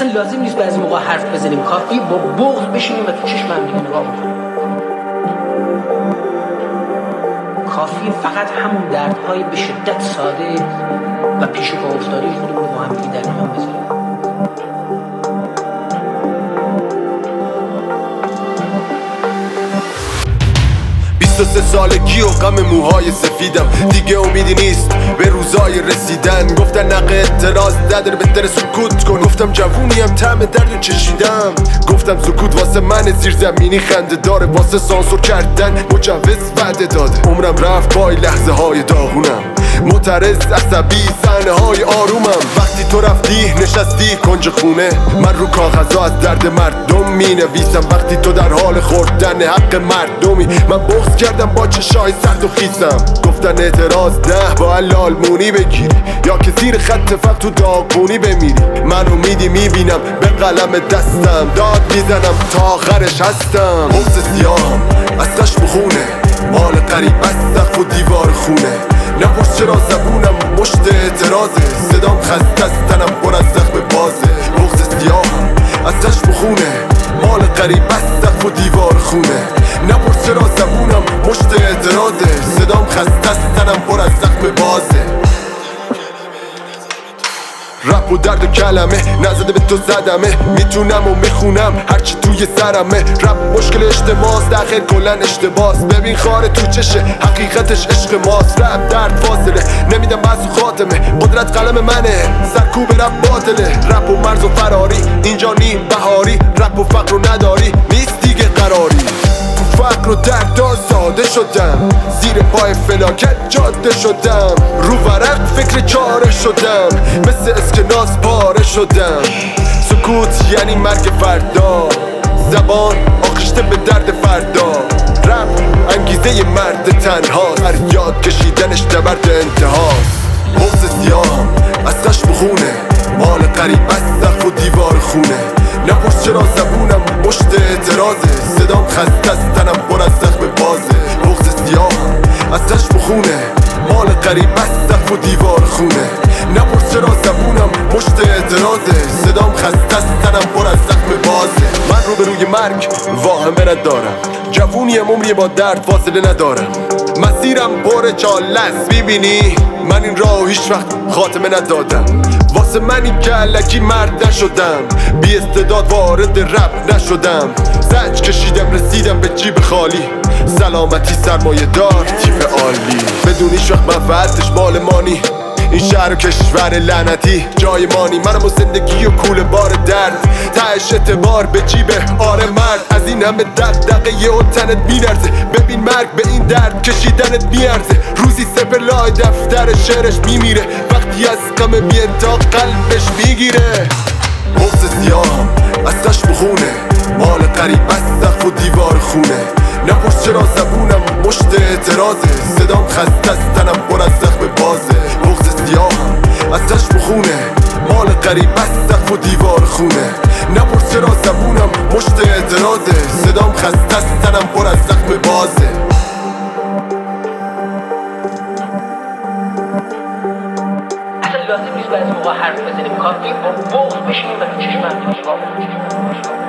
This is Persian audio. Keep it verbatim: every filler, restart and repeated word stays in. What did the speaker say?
اصلا لازم نیست بعضی موقع حرف بزنیم، کافی با بغض بشینیم و تو چشم هم دیگه نگاه بکنیم. کافی فقط همون دردهای به شدت ساده و پیش پا افتاده خودمون رو با هم دیگه در میان بذاریم. بیست و سه سالگی و غم موهای سفیدم، دیگه امیدی نیست به روزای رسیدن. گفتن نقه اعتراض نداره بهتر سکوت کن، گفتم جوونیم طعم دردو چشیدم. گفتم سکوت واسه من زیرزمینی خنده داره، واسه سانسور کردن مجوز وعده داده. عمرم رفت با لحظه های داغونم، معترض عصبی صحنه های آرومم. وقتی تو رفتی نشستی کنج خونه، من رو کاغذها از درد مردم می نویسم. وقتی تو در حال خوردن حق مردمی، من بغض کردم با چشای سرد و خیسم. گفتن اعتراض نه با لالمونی بگیری، یا که زیر خط فقط تو داغونی بمیری. من امیدی میبینم به قلم دستم، داد میزنم تا آخرش هستم. بغض سیاهم از خشم و خونه، مال قریب از سقف و دیوار خونه. نپرس چرا زبونم مشت اعتراضه، صدام خسته از تنم پر از زخم بازه. بغض سیاهم از خشم و خونه، مال قریب از سقف و دیوار خونه. نپرس چرا زبونم مشت اعتراضه، صدام خسته از تنم پر از زخم بازه. رپ و درد و کلمه نزده به تو زدمه، میتونم و میخونم هرچی توی سرمه. رپ مشکل اجتماعست داخل کلن اشتباس، ببین خاره تو چشه حقیقتش عشق ماست. رپ درد فاصله نمیدم بس خاتمه، قدرت قلم منه سرکوب رپ باطله. رپ و مرز و فراری اینجا نیم بهاری، رپ و فقر رو نداری نیست دیگه قراری. فقر و درد ساده شدم، زیر پای فلاکت جاده شدم. رو ورق فکر چاره شدم، مثل اسکناس پاره شدم. سکوت یعنی مرگ فردا، زبان آغشته به درد فردا. رپ انگیزه مرد تنهاست، هر یاد کشیدنش نبرد انتهاست. بغض سیاهم از خشم و خونه، مال قریب از سقف و دیوار خونه. نپرس چرا زبونم مشت اعتراضه، صدام خسته از تنم پر از زخم بازه. بغض سیاهم از خشم و خونه، مال قریب از سقف و دیوار خونه. نپرس چرا زبونم مشت اعتراضه، صدام خسته از تنم پر از زخم بازه. من رو به روی مرگ واهمه ندارم، جوونیم عمری با درد فاصله ندارم. مسیرم پر چاله است میبینی، من این راهو هیچ وقت خاتمه ندادم. واسه منی که الکی مرد نشدم، بی استعداد وارد رپ نشدم. زج کشیدم رسیدم به جیب خالی، سلامتی سرمایه دار تیپ عالی. بدون هیچ وقت منفعتش مال مانی، این شهر و کشور لعنتی جای مانی. منم و زندگی و کوله بار درد، تهش اعتبار به جیب آره مرد. از این همه دغدغه یه تنت میلرزه، ببین مرگ به این درد کشیدنت میارزه. روزی سپر لای دفتر شعرش میمیره، وقتی از غم میاد تا قلبش میگیره. بغض سیاهم از خشم و خونه، مال قریب از سقف و دیوار خونه. نپرس چرا زبونم مشت اعتراضه، صدام خسته از تنم پر از زخم بازه. بغض سیاهم از خشم و خونه، مال قریب از سقف و دیوار خونه. نپرس چرا زبونم مشت اعتراضه، صدام خسته از تنم پر از زخم بازه. اصلا لازم نیست بعضی موقع حرف بزنیم، کافی با بغض بشینیم و تو چشم هم دیگه نگاه بکنیم.